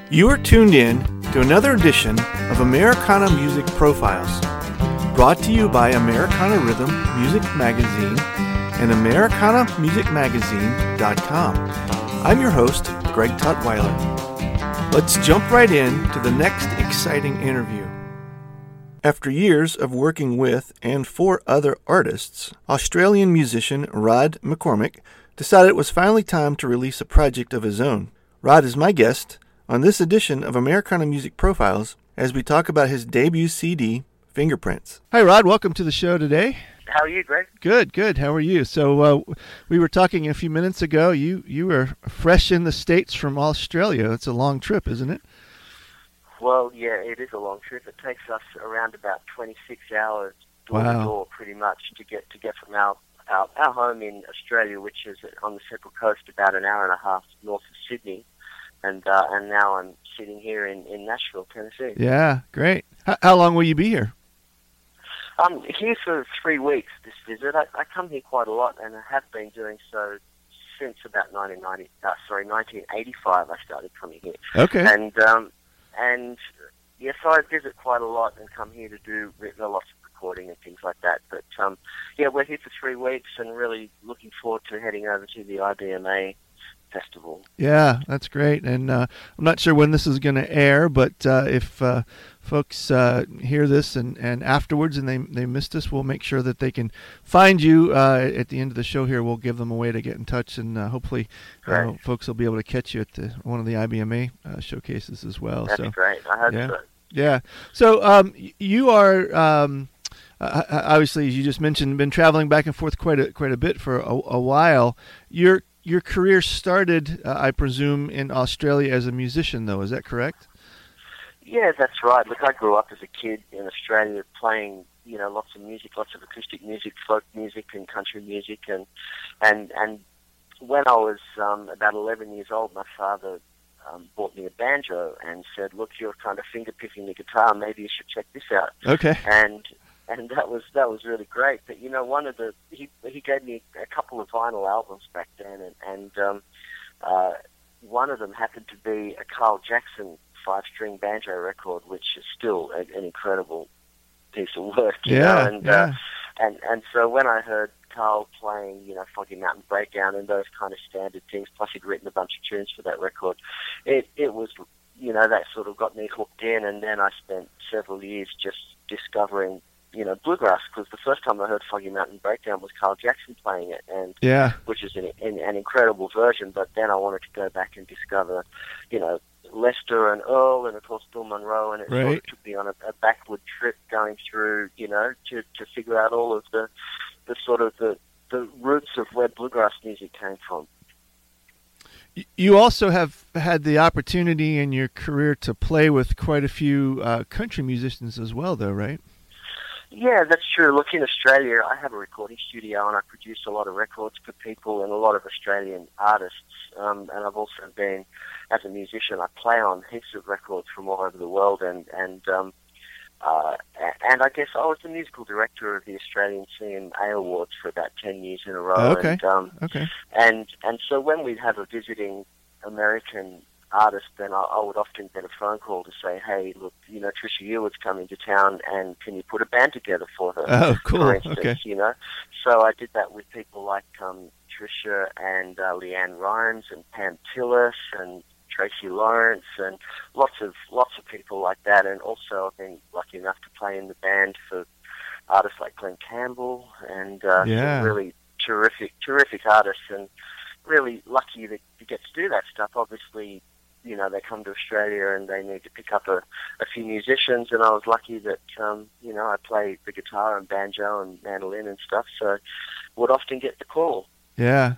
You are tuned in to another edition of Americana Music Profiles, brought to you by Americana Rhythm Music Magazine and AmericanaMusicMagazine.com. I'm your host, Greg Tutwiler. Let's jump right in to the next exciting interview. After years of working with and for other artists, Australian musician Rod McCormick decided it was finally time to release a project of his own. Rod is my guest on this edition of Americana Music Profiles as we talk about his debut CD, Fingerprints. Hi, Rod. Welcome to the show today. How are you, Greg? Good. How are you? So we were talking a few minutes ago. You were fresh in the States from Australia. It's a long trip, isn't it? Well, yeah, it is a long trip. It takes us around about 26 hours door to door, pretty much, to get from our home in Australia, which is on the Central Coast, about an hour and a half north of Sydney. And now I'm sitting here in Nashville, Tennessee. Yeah, great. How long will you be here? I'm here for 3 weeks, this visit. I come here quite a lot, and I have been doing so since about 1985 I started coming here. Okay. And yes, I visit quite a lot and come here to do lots of recording and things like that. But yeah, we're here for 3 weeks and really looking forward to heading over to the IBMA Festival. Yeah, that's great. And I'm not sure when this is going to air, but if folks hear this and afterwards and they missed us, we'll make sure that they can find you at the end of the show here. We'll give them a way to get in touch, and hopefully folks will be able to catch you at one of the IBMA showcases as well. That's great. I hope so. Yeah. So you are... obviously, as you just mentioned, been traveling back and forth quite a bit for a while. Your career started, I presume, in Australia as a musician, though. Is that correct? Yeah, that's right. Look, I grew up as a kid in Australia playing, lots of music, lots of acoustic music, folk music, and country music, and when I was about 11 years old, my father bought me a banjo and said, "Look, you're kind of finger picking the guitar. Maybe you should check this out." Okay. And that was really great. But one of he gave me a couple of vinyl albums back then, and one of them happened to be a Carl Jackson 5-string banjo record, which is still an incredible piece of work. And so when I heard Carl playing, Foggy Mountain Breakdown and those kind of standard things, plus he'd written a bunch of tunes for that record, it was, that sort of got me hooked in, and then I spent several years just discovering bluegrass, because the first time I heard Foggy Mountain Breakdown was Carl Jackson playing it, and which is an incredible version. But then I wanted to go back and discover, Lester and Earl, and of course Bill Monroe, and it sort of took me on a backward trip going through, to figure out all of the sort of the roots of where bluegrass music came from. You also have had the opportunity in your career to play with quite a few country musicians as well, though, right? Yeah, that's true. Look, in Australia, I have a recording studio and I produce a lot of records for people and a lot of Australian artists. And I've also been, as a musician, I play on heaps of records from all over the world. And I guess I was the musical director of the Australian CMA Awards for about 10 years in a row. Okay. And so when we'd have a visiting American artist, then I would often get a phone call to say, "Hey, look, Trisha Yearwood's coming to town, and can you put a band together for her?" Oh, cool. For instance, okay. So I did that with people like Trisha and Leanne Rhymes and Pam Tillis and Tracy Lawrence and lots of people like that. And also I've been lucky enough to play in the band for artists like Glenn Campbell and some really terrific artists, and really lucky to get to do that stuff. Obviously, they come to Australia and they need to pick up a few musicians, and I was lucky that, I play the guitar and banjo and mandolin and stuff, so would often get the call. Yeah.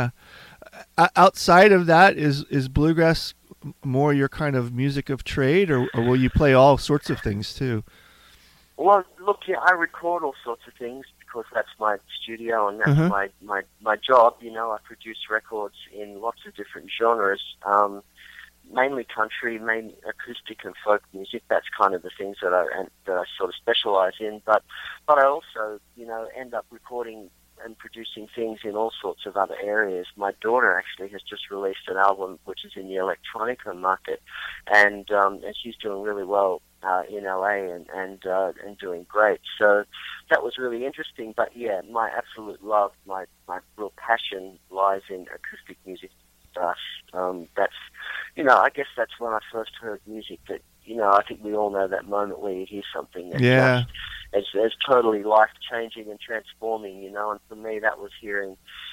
Outside of that, is bluegrass more your kind of music of trade, or will you play all sorts of things too? Well, look, I record all sorts of things because that's my studio and that's my job. I produce records in lots of different genres. Mainly country, mainly acoustic and folk music. That's kind of the things that I sort of specialize in. But I also, end up recording and producing things in all sorts of other areas. My daughter actually has just released an album which is in the electronica market, and she's doing really well in LA and doing great. So that was really interesting. But yeah, my absolute love, my real passion lies in acoustic music. That's, I guess that's when I first heard music that, I think we all know that moment where you hear something that just is totally life-changing and transforming, and for me that was hearing,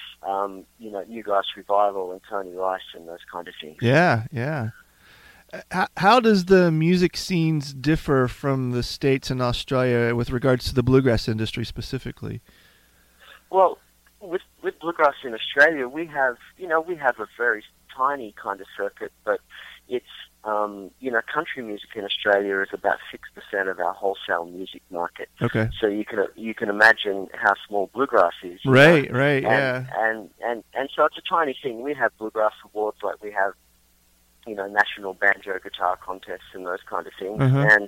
New Guys Revival and Tony Rice and those kind of things. Yeah. How does the music scenes differ from the States and Australia with regards to the bluegrass industry specifically? Well, with bluegrass in Australia, we have a very tiny kind of circuit, but it's, country music in Australia is about 6% of our wholesale music market. Okay. So you can imagine how small bluegrass is. Right, and so it's a tiny thing. We have bluegrass awards like we have, national banjo guitar contests and those kind of things.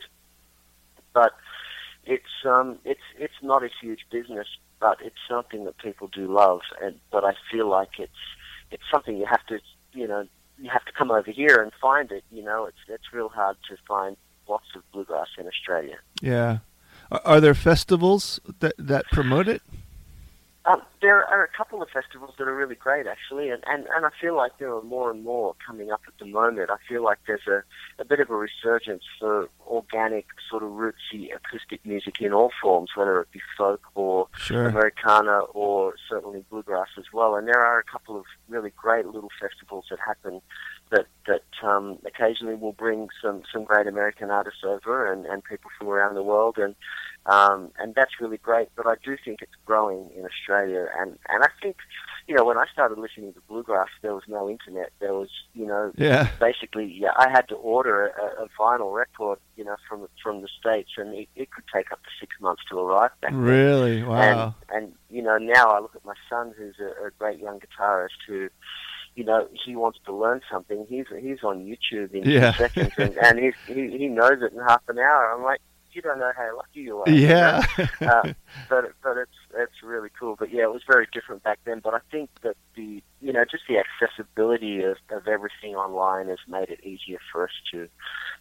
But it's not a huge business, but it's something that people do love. But I feel like it's something you have to, you have to come over here and find it. It's real hard to find lots of bluegrass in Australia. Yeah. Are there festivals that promote it? There are a couple of festivals that are really great, actually, and I feel like there are more and more coming up at the moment. I feel like there's a bit of a resurgence for organic, sort of rootsy acoustic music in all forms, whether it be folk or Americana or certainly bluegrass as well. And there are a couple of really great little festivals that happen that occasionally will bring some great American artists over and people from around the world, and that's really great. But I do think it's growing in Australia, and I think, when I started listening to bluegrass, there was no internet. There was, basically, I had to order a vinyl record, from the States, and it could take up to 6 months to arrive back then. Really? Wow. And now I look at my son, who's a great young guitarist who, he wants to learn something. He's on YouTube in 2 seconds, and he knows it in half an hour. I'm like, you don't know how lucky you are. Yeah. But it's really cool. But yeah, it was very different back then. But I think that just the accessibility of everything online has made it easier for us to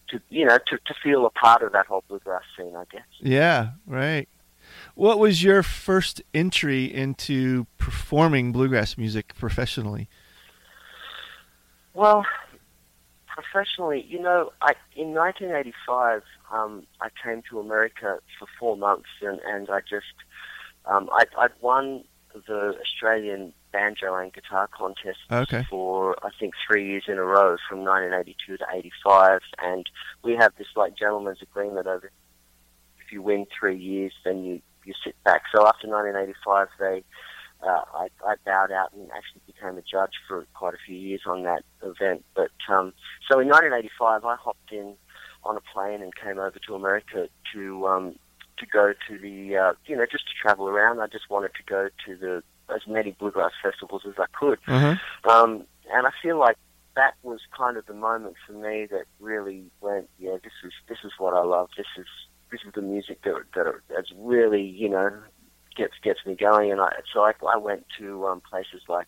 feel a part of that whole bluegrass scene, I guess. Yeah, right. What was your first entry into performing bluegrass music professionally? Well, professionally, in 1985, I came to America for 4 months, and I just, I'd won the Australian banjo and guitar contest for, I think, 3 years in a row, from 1982 to 85, and we have this, gentleman's agreement over, if you win 3 years, then you sit back. So after 1985, I bowed out and actually became a judge for quite a few years on that event. But so in 1985, I hopped in on a plane and came over to America to go to the just to travel around. I just wanted to go to as many bluegrass festivals as I could. And I feel like that was kind of the moment for me that really went, this is what I love. This is the music that's really gets me going, and I went to places like,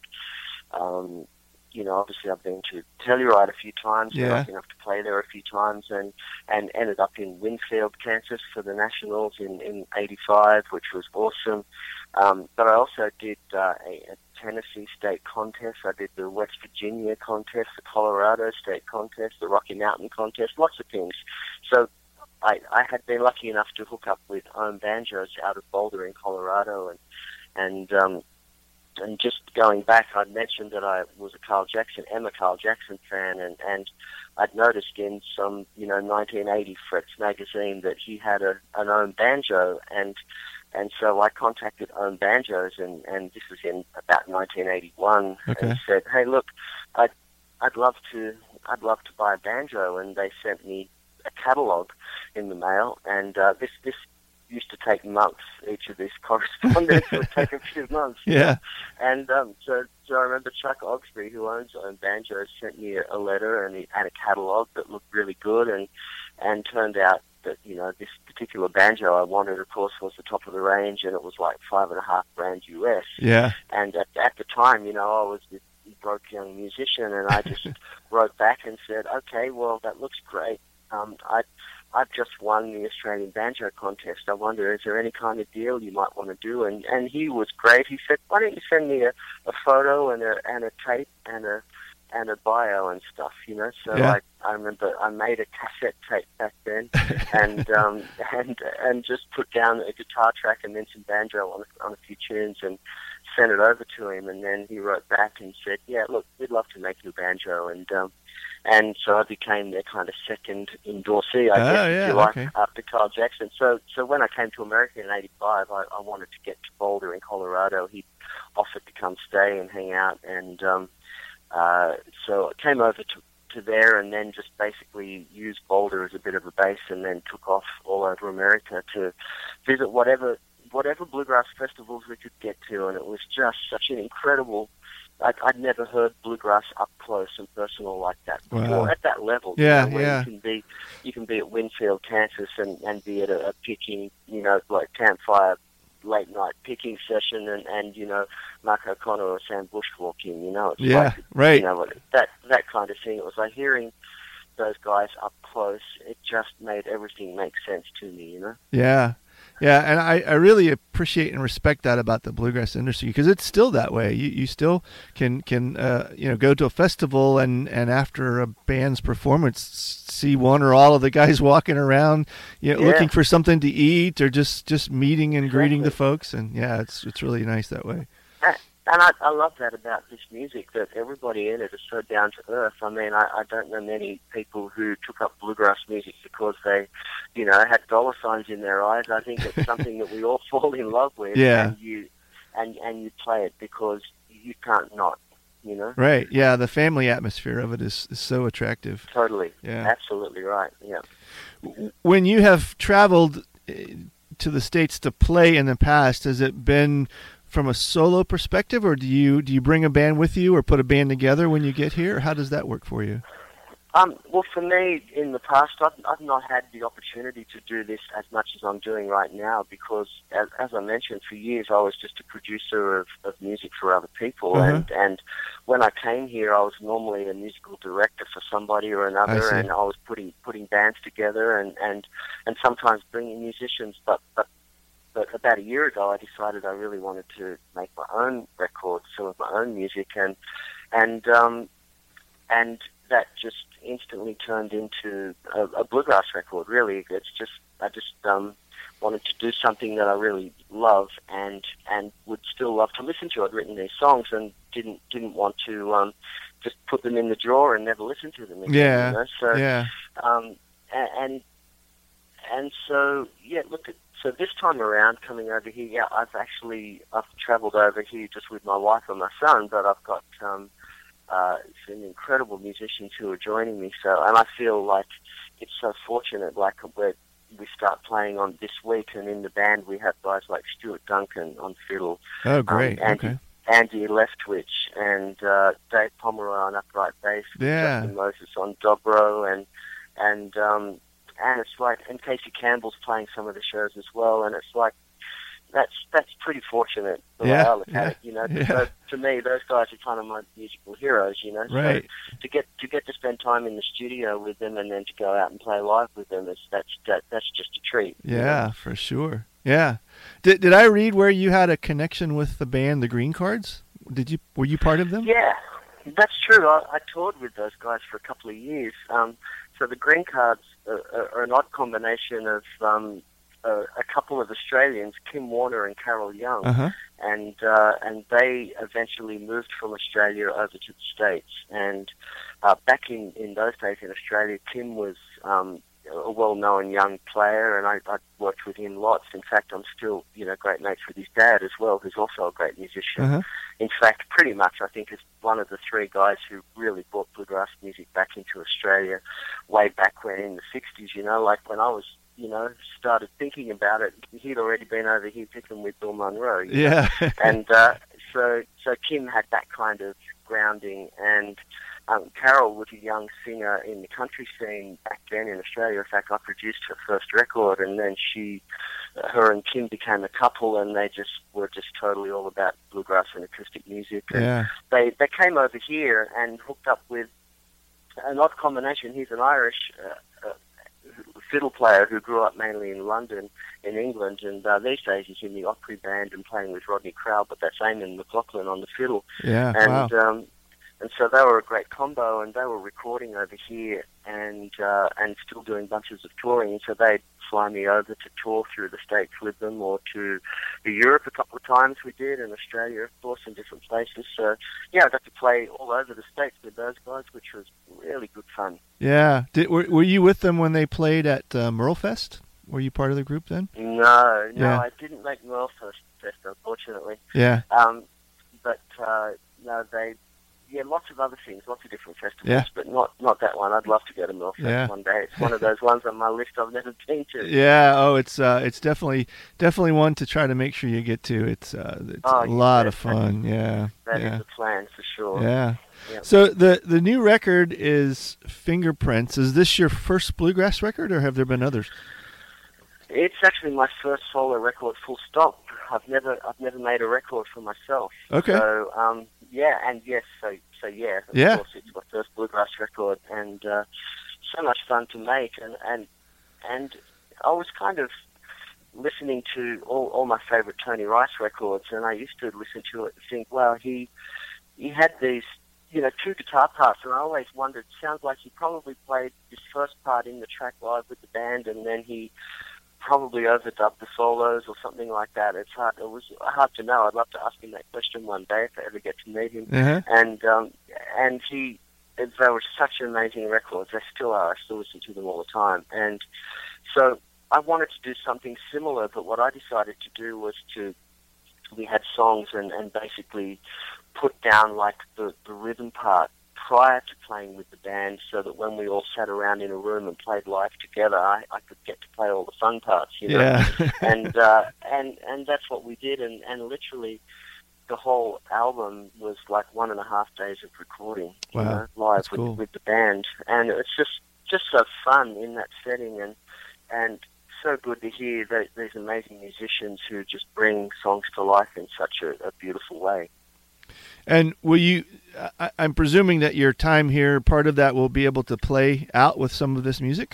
obviously I've been to Telluride a few times, been lucky enough to play there a few times, and ended up in Winfield, Kansas for the Nationals in '85, which was awesome. But I also did a Tennessee state contest. I did the West Virginia contest, the Colorado state contest, the Rocky Mountain contest, lots of things. So I had been lucky enough to hook up with Ohm Banjos out of Boulder in Colorado, and just going back, I'd mentioned that I was a Carl Jackson fan, and I'd noticed in some 1980 Frets magazine that he had an Ohm Banjo, and so I contacted Ohm Banjos, and this was in about 1981, and said, hey, look, I'd love to buy a banjo, and they sent me a catalog in the mail, and this used to take months. Each of these correspondence would take a few months. Yeah. And so I remember Chuck Oxby, who owns Ohm Banjo, sent me a letter, and he had a catalog that looked really good, and turned out this particular banjo I wanted, of course, was the top of the range, and it was like $5.5 US. Yeah. And at the time, I was this broke young musician, and I just wrote back and said, okay, well, that looks great. I've just won the Australian Banjo Contest. I wonder, is there any kind of deal you might want to do? And he was great. He said, why don't you send me a photo and a tape and a bio and stuff, So yeah. I remember I made a cassette tape back then, and just put down a guitar track and then some banjo on a few tunes and sent it over to him. And then he wrote back and said, yeah, look, we'd love to make you a banjo. And so I became their kind of second endorsee, I guess, if you like, okay. after Carl Jackson. So when I came to America in '85, I wanted to get to Boulder in Colorado. He offered to come stay and hang out, and so I came over to there, and then just basically used Boulder as a bit of a base, and then took off all over America to visit whatever bluegrass festivals we could get to, and it was just such an incredible. I'd never heard bluegrass up close and personal like that before. Wow. At that level. Yeah, where you can be at Winfield, Kansas, and be at a picking, like campfire late night picking session, and Mark O'Connor or Sam Bush walking. It's yeah, right. That kind of thing. It was like hearing those guys up close. It just made everything make sense to me. Yeah. Yeah, and I really appreciate and respect that about the bluegrass industry, because it's still that way. You still can go to a festival and after a band's performance see one or all of the guys walking around looking for something to eat, or just meeting and greeting the folks, and it's really nice that way. And I love that about this music, that everybody in it is so down to earth. I mean, I don't know many people who took up bluegrass music because they, had dollar signs in their eyes. I think it's something that we all fall in love with. Yeah. And you play it because you can't not, Right. Yeah. The family atmosphere of it is so attractive. Totally. Yeah. Absolutely right. Yeah. When you have traveled to the States to play in the past, has it been from a solo perspective, or do you bring a band with you or put a band together when you get here? How does that work for you? Well, for me, in the past, I've not had the opportunity to do this as much as I'm doing right now because, as I mentioned, for years I was just a producer of music for other people. Uh-huh. And when I came here, I was normally a musical director for somebody or another, and I was putting bands together and sometimes bringing musicians. But about a year ago, I decided I really wanted to make my own records, some of my own music, and that just instantly turned into a bluegrass record. Really, I just wanted to do something that I really love and would still love to listen to. I'd written these songs and didn't want to just put them in the drawer and never listen to them again. Yeah. So yeah. So this time around, coming over here, I've travelled over here just with my wife and my son, but I've got some incredible musicians who are joining me. So, and I feel like it's so fortunate. Like we start playing on this week, and in the band we have guys like Stuart Duncan on fiddle. Oh, great! Okay. Andy Leftwich and Dave Pomeroy on upright bass. Yeah. Justin Moses on dobro, and it's like, and Casey Campbell's playing some of the shows as well, and it's like that's pretty fortunate the way I look at it. So to me, those guys are kind of my musical heroes. Right. So to get to spend time in the studio with them and then to go out and play live with them, that's just a treat. Yeah, for sure. Yeah. Did I read where you had a connection with the band, the Green Cards? Were you part of them? Yeah, that's true. I toured with those guys for a couple of years. So the Green Cards are an odd combination of a couple of Australians, Kim Warner and Carol Young, uh-huh. and they eventually moved from Australia over to the States. And back in those days in Australia, Kim was a well-known young player, and I worked with him lots. In fact, I'm still great mates with his dad as well, who's also a great musician. Uh-huh. In fact, pretty much I think is one of the three guys who really brought bluegrass music back into Australia way back when in the 60s, like when I was started thinking about it, he'd already been over here picking with Bill Monroe. Yeah. And so Kim had that kind of grounding. And Carol was a young singer in the country scene back then in Australia. In fact, I produced her first record, and then her and Kim became a couple, and they were totally all about bluegrass and acoustic music. And they came over here and hooked up with an odd combination. He's an Irish fiddle player who grew up mainly in London, in England, and these days he's in the Opry band and playing with Rodney Crowell, but that's Eamon McLaughlin on the fiddle. Yeah, and, wow. And so they were a great combo, and they were recording over here and still doing bunches of touring. And so they'd fly me over to tour through the States with them, or to Europe a couple of times we did, and Australia, of course, in different places. So, yeah, I got to play all over the States with those guys, which was really good fun. Yeah. Were you with them when they played at Merlefest? Were you part of the group then? No, I didn't make Merlefest, unfortunately. Yeah. But no, lots of other things, lots of different festivals, but not that one. I'd love to go to Merlefest one day. It's one of those ones on my list I've never been to. Yeah, it's definitely one to try to make sure you get to. It's a lot of fun. That is the plan for sure. Yeah. Yep. So the new record is Fingerprints. Is this your first bluegrass record, or have there been others? It's actually my first solo record, full stop. I've never made a record for myself. Okay. So of course it's my first bluegrass record, and so much fun to make, and I was kind of listening to all my favorite Tony Rice records, and I used to listen to it and think, well, he had these, two guitar parts, and I always wondered, sounds like he probably played his first part in the track live with the band, and then he probably overdubbed the solos or something like that. It was hard to know. I'd love to ask him that question one day if I ever get to meet him. Uh-huh. And they were such amazing records. They still are. I still listen to them all the time. And so I wanted to do something similar, but what I decided to do was we had songs and basically put down like the rhythm part prior to playing with the band, so that when we all sat around in a room and played live together, I could get to play all the fun parts, Yeah. and that's what we did, and literally the whole album was like 1.5 days of recording, live with the band, and it's just so fun in that setting, and so good to hear that these amazing musicians who just bring songs to life in such a beautiful way. And will you? I'm presuming that your time here, part of that will be able to play out with some of this music.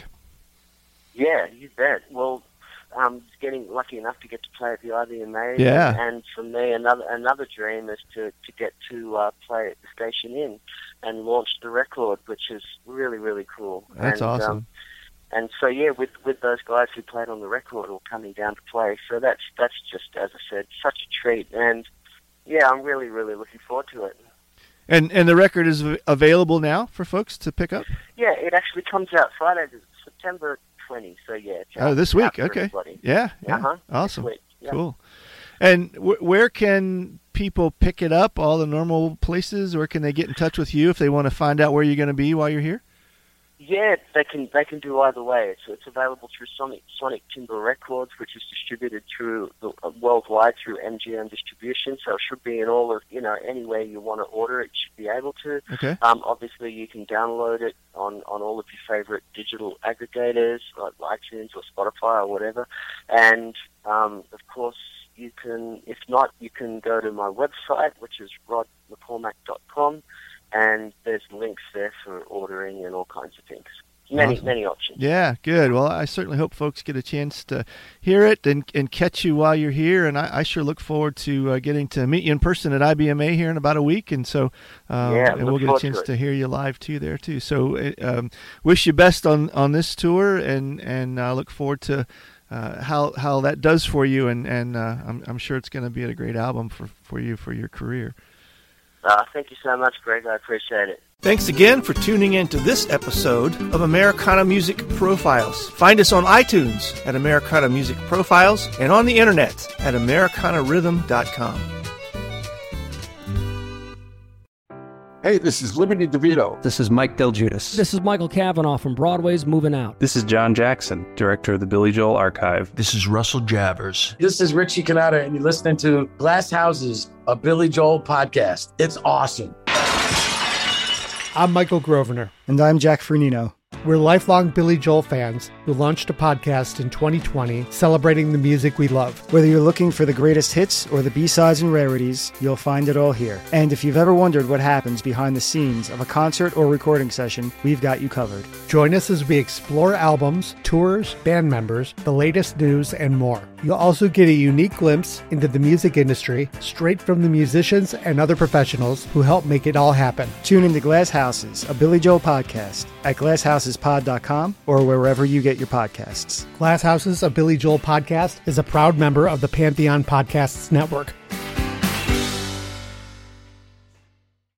Yeah, you bet. Well, I'm getting lucky enough to get to play at the IBMA. Yeah. And for me, another dream is to get to play at the Station Inn and launch the record, which is really, really cool. That's awesome. And so, with those guys who played on the record all coming down to play, so that's just, as I said, such a treat. And yeah, I'm really, really looking forward to it. And the record is available now for folks to pick up? Yeah, it actually comes out Friday, September 20. So yeah, it's out, this week. Okay. Everybody. Yeah. Awesome. Yeah. Cool. And where can people pick it up? All the normal places, or can they get in touch with you if they want to find out where you're going to be while you're here? Yeah, they can do either way. It's available through Sonic Timber Records, which is distributed worldwide through MGM Distribution. So it should be in all of anywhere you want to order it, you should be able to. Okay. Obviously, you can download it on all of your favorite digital aggregators like iTunes or Spotify or whatever. And of course, you can. If not, you can go to my website, which is rodmccormack.com. And there's links there for ordering and all kinds of things. Many options. Yeah, good. Well, I certainly hope folks get a chance to hear it and catch you while you're here. And I sure look forward to getting to meet you in person at IBMA here in about a week. And so and we'll get a chance to hear you live too there too. So wish you best on this tour, and look forward to how that does for you. And I'm sure it's going to be a great album for you for your career. Thank you so much, Greg. I appreciate it. Thanks again for tuning in to this episode of Americana Music Profiles. Find us on iTunes at Americana Music Profiles and on the internet at AmericanaRhythm.com. Hey, this is Liberty DeVito. This is Mike Del Giudice. This is Michael Cavanaugh from Broadway's Moving Out. This is John Jackson, director of the Billy Joel Archive. This is Russell Javers. This is Richie Cannata, and you're listening to Glass Houses, a Billy Joel podcast. It's awesome. I'm Michael Grosvenor. And I'm Jack Fernino. We're lifelong Billy Joel fans who launched a podcast in 2020 celebrating the music we love. Whether you're looking for the greatest hits or the B-sides and rarities, you'll find it all here. And if you've ever wondered what happens behind the scenes of a concert or recording session, we've got you covered. Join us as we explore albums, tours, band members, the latest news, and more. You'll also get a unique glimpse into the music industry straight from the musicians and other professionals who help make it all happen. Tune into Glass Houses, a Billy Joel podcast at glasshousespod.com or wherever you get your podcasts. Glass Houses, a Billy Joel podcast is a proud member of the Pantheon Podcasts Network.